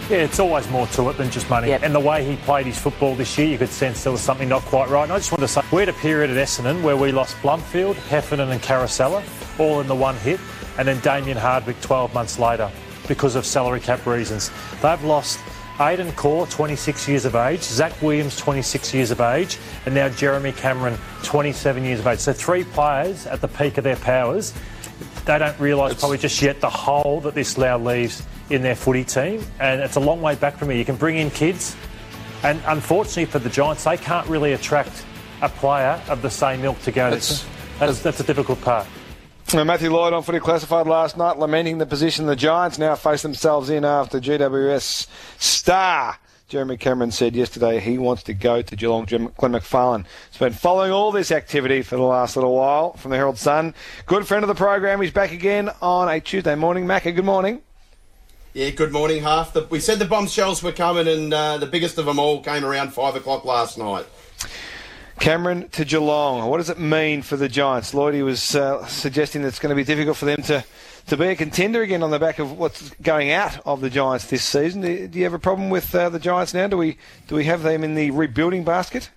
Yeah, it's always more to it than just money. Yep. And the way he played his football this year, you could sense there was something not quite right. And I just want to say, we had a period at Essendon where we lost Blumfield, Heffernan and Carousella, all in the one hit, and then Damien Hardwick 12 months later because of salary cap reasons. They've lost Aidan Corr, 26 years of age, Zach Williams, 26 years of age, and now Jeremy Cameron, 27 years of age. So 3 players at the peak of their powers. They don't realise probably just yet the hole that this now leaves in their footy team, and it's a long way back from here. You can bring in kids, and unfortunately for the Giants, they can't really attract a player of the same ilk to go. That's a difficult part. Matthew Lloyd on Footy Classified last night, lamenting the position the Giants now face themselves in after GWS star Jeremy Cameron said yesterday he wants to go to Geelong. Glenn McFarlane has been following all this activity for the last little while from the Herald Sun. Good friend of the program. He's back again on a Tuesday morning. Macca, good morning. Yeah, good morning, Half. We said the bombshells were coming, and the biggest of them all came around 5 o'clock last night. Cameron to Geelong. What does it mean for the Giants? Lloydie was suggesting that it's going to be difficult for them to be a contender again on the back of what's going out of the Giants this season. Do you have a problem with the Giants now? Do we have them in the rebuilding basket?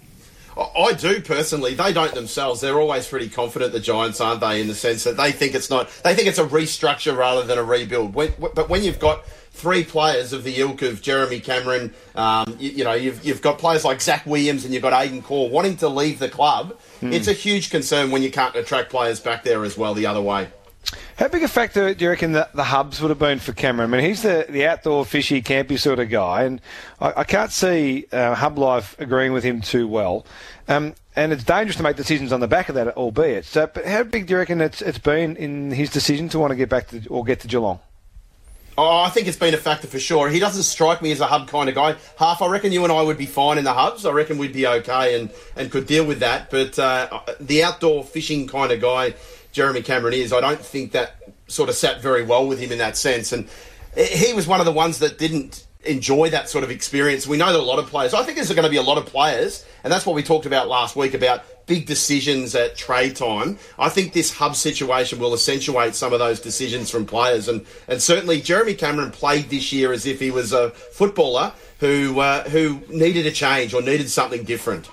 I do personally. They don't themselves. They're always pretty confident, the Giants, aren't they? In the sense that they think it's not. They think it's a restructure rather than a rebuild. But when you've got 3 players of the ilk of Jeremy Cameron, you've got players like Zach Williams and you've got Aidan Corr wanting to leave the club. It's a huge concern when you can't attract players back there as well the other way. How big a factor do you reckon that the hubs would have been for Cameron? I mean, he's the outdoor, fishy, campy sort of guy, and I can't see Hub Life agreeing with him too well. And it's dangerous to make decisions on the back of that, albeit. So, but how big do you reckon it's been in his decision to want to get back to or get to Geelong? Oh, I think it's been a factor for sure. He doesn't strike me as a hub kind of guy. Half, I reckon you and I would be fine in the hubs. I reckon we'd be okay and could deal with that. But the outdoor fishing kind of guy Jeremy Cameron is, I don't think that sort of sat very well with him in that sense. And he was one of the ones that didn't enjoy that sort of experience. We know that a lot of players, I think there's going to be a lot of players, and that's what we talked about last week about big decisions at trade time. I think this hub situation will accentuate some of those decisions from players. And certainly Jeremy Cameron played this year as if he was a footballer who needed a change or needed something different.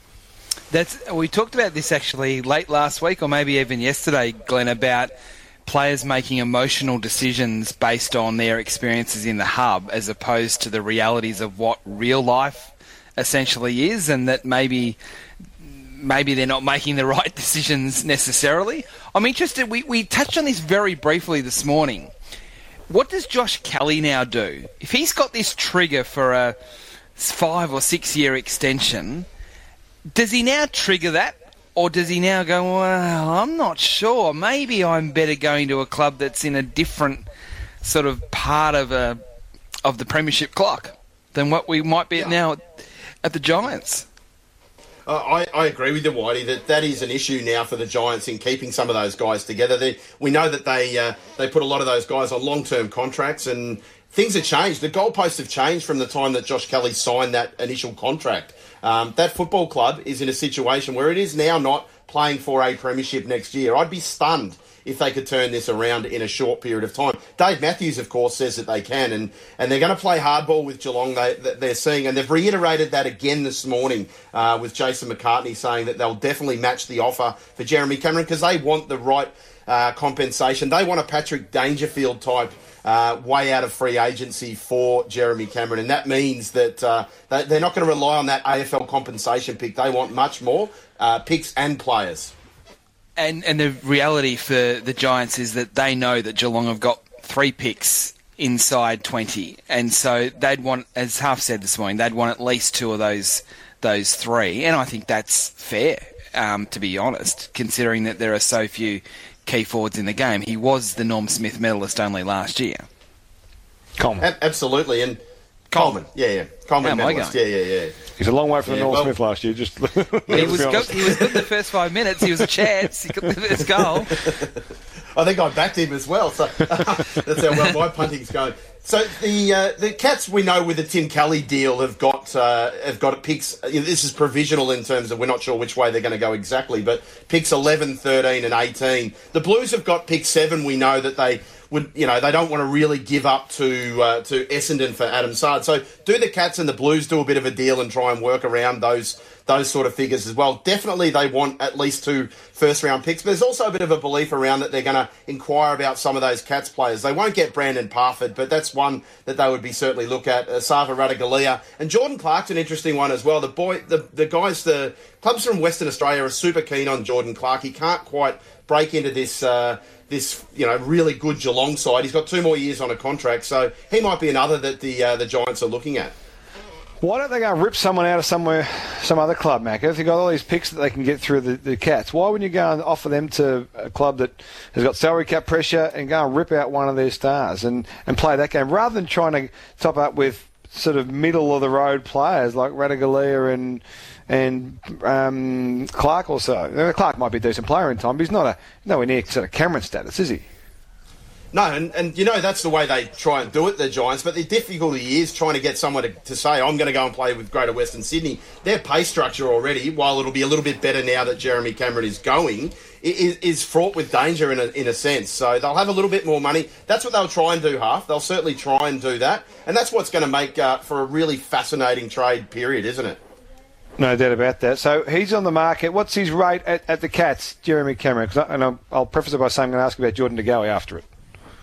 We talked about this actually late last week or maybe even yesterday, Glenn, about players making emotional decisions based on their experiences in the hub as opposed to the realities of what real life essentially is, and that maybe they're not making the right decisions necessarily. I'm interested, we touched on this very briefly this morning. What does Josh Kelly now do? If he's got this trigger for a 5 or 6 year extension, does he now trigger that? Or does he now go, well, I'm not sure. Maybe I'm better going to a club that's in a different sort of part of the premiership clock than what we might be at now at the Giants? I agree with you, Whitey, that is an issue now for the Giants in keeping some of those guys together. We know that they put a lot of those guys on long-term contracts, and things have changed. The goalposts have changed from the time that Josh Kelly signed that initial contract. That football club is in a situation where it is now not playing for a premiership next year. I'd be stunned if they could turn this around in a short period of time. Dave Matthews, of course, says that they can, and they're going to play hardball with Geelong. They're seeing, and they've reiterated that again this morning with Jason McCartney saying that they'll definitely match the offer for Jeremy Cameron because they want the right compensation. They want a Patrick Dangerfield type way out of free agency for Jeremy Cameron, and that means that they're not going to rely on that AFL compensation pick. They want much more picks and players. And the reality for the Giants is that they know that Geelong have got 3 picks inside 20, and so they'd want, as Half said this morning, they'd want at least 2 of those 3, and I think that's fair, to be honest, considering that there are so few key forwards in the game. He was the Norm Smith medalist only last year. Coleman. Absolutely, and Coleman. Yeah. Coleman medalist. Yeah. He's a long way from the Norm Smith last year. Just he was good in the first 5 minutes. He was a chance. He got the first goal. I think I backed him as well. So that's how well my punting's going. So the Cats, we know with the Tim Kelly deal have got picks. This is provisional in terms of we're not sure which way they're going to go exactly, but picks 11, 13 and 18. The Blues have got pick 7. We know that they they don't want to really give up to Essendon for Adam Sard. So do the Cats and the Blues do a bit of a deal and try and work around those sort of figures as well? Definitely they want at least 2 first-round picks, but there's also a bit of a belief around that they're going to inquire about some of those Cats players. They won't get Brandon Parford, but that's one that they would be certainly look at. Sava Ratugolea and Jordan Clark's an interesting one as well. The clubs from Western Australia are super keen on Jordan Clark. He can't quite break into this really good Geelong side. He's got 2 more years on a contract, so he might be another that the Giants are looking at. Why don't they go and rip someone out of somewhere, some other club, Mac? If they've got all these picks that they can get through the Cats, why wouldn't you go and offer them to a club that has got salary cap pressure and go and rip out one of their stars and play that game, rather than trying to top up with sort of middle-of-the-road players like Ratugolea and Clark also. Clark might be a decent player in time, but he's nowhere near sort of Cameron status, is he? No, and that's the way they try and do it, the Giants, but the difficulty is trying to get someone to say, I'm going to go and play with Greater Western Sydney. Their pay structure already, while it'll be a little bit better now that Jeremy Cameron is going, is fraught with danger in a sense. So they'll have a little bit more money. That's what they'll try and do, Half. They'll certainly try and do that. And that's what's going to make for a really fascinating trade period, isn't it? No doubt about that. So he's on the market. What's his rate at the Cats, Jeremy Cameron? And I'll preface it by saying I'm going to ask about Jordan De Goey after it.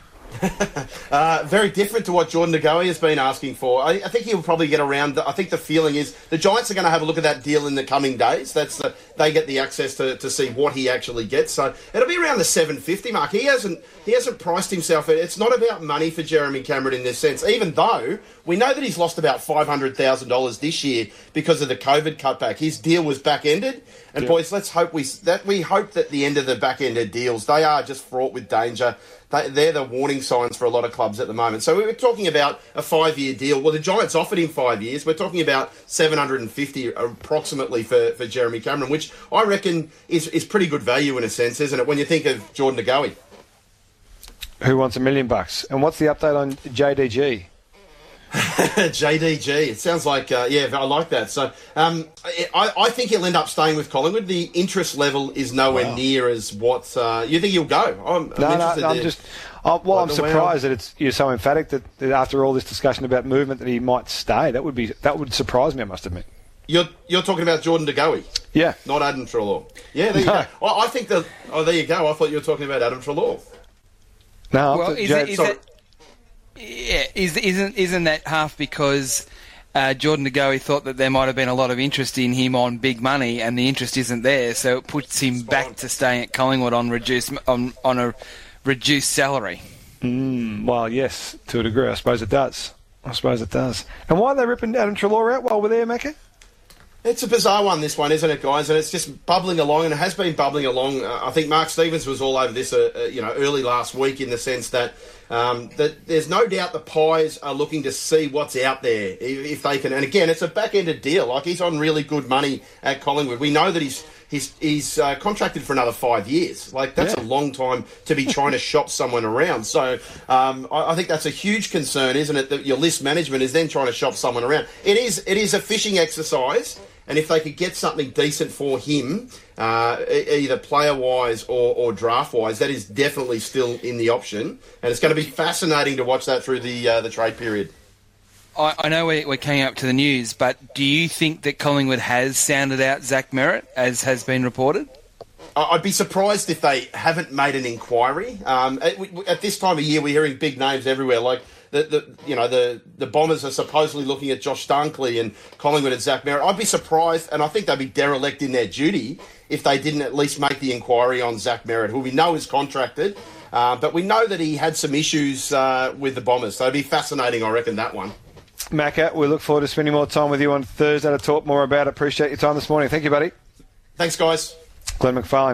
Very different to what Jordan De Goey has been asking for. I think he'll probably get around. I think the feeling is the Giants are going to have a look at that deal in the coming days. They get the access to see what he actually gets. So it'll be around the 750 mark. He hasn't priced himself. It's not about money for Jeremy Cameron in this sense, even though we know that he's lost about $500,000 this year because of the COVID cutback. His deal was back-ended. And boys, let's hope we hope that the end of the back-ended deals, they are just fraught with danger. They're the warning signs for a lot of clubs at the moment. So we were talking about a 5-year deal. Well, the Giants offered him 5 years. We're talking about $750 approximately for Jeremy Cameron, which I reckon is pretty good value in a sense, isn't it, when you think of Jordan De Goey? Who wants $1 million? And what's the update on JDG? JDG. It sounds like, I like that. So I think he'll end up staying with Collingwood. The interest level is nowhere near as what you think he'll go. I'm surprised that you're so emphatic that after all this discussion about movement that he might stay. That would surprise me, I must admit. You're talking about Jordan De Goey? Yeah. Not Adam Treloar. Yeah, there you go. Well, I think there you go. I thought you were talking about Adam Treloar. No, well, isn't that half because Jordan De Goey thought that there might have been a lot of interest in him on big money, and the interest isn't there, so it puts him back to staying at Collingwood on a reduced salary? Well, yes, to a degree, I suppose it does. And why are they ripping Adam Treloar out while we're there, Macca? It's a bizarre one, this one, isn't it, guys? And it's just bubbling along, and it has been bubbling along. I think Mark Stevens was all over this, early last week, in the sense that that there's no doubt the Pies are looking to see what's out there if they can. And again, it's a back-ended deal. Like, he's on really good money at Collingwood. We know that he's contracted for another 5 years. Like, that's a long time to be trying to shop someone around. So I think that's a huge concern, isn't it? That your list management is then trying to shop someone around. It is a fishing exercise. And if they could get something decent for him, either player-wise or draft-wise, that is definitely still in the option. And it's going to be fascinating to watch that through the trade period. I know we're coming up to the news, but do you think that Collingwood has sounded out Zach Merrett, as has been reported? I'd be surprised if they haven't made an inquiry. At this time of year, we're hearing big names everywhere, like the Bombers are supposedly looking at Josh Dunkley and Collingwood at Zach Merrett. I'd be surprised, and I think they'd be derelict in their duty if they didn't at least make the inquiry on Zach Merrett, who we know is contracted, but we know that he had some issues with the Bombers. So it'd be fascinating, I reckon, that one. Macca, we look forward to spending more time with you on Thursday to talk more about it. Appreciate your time this morning. Thank you, buddy. Thanks, guys. Glenn McFarlane.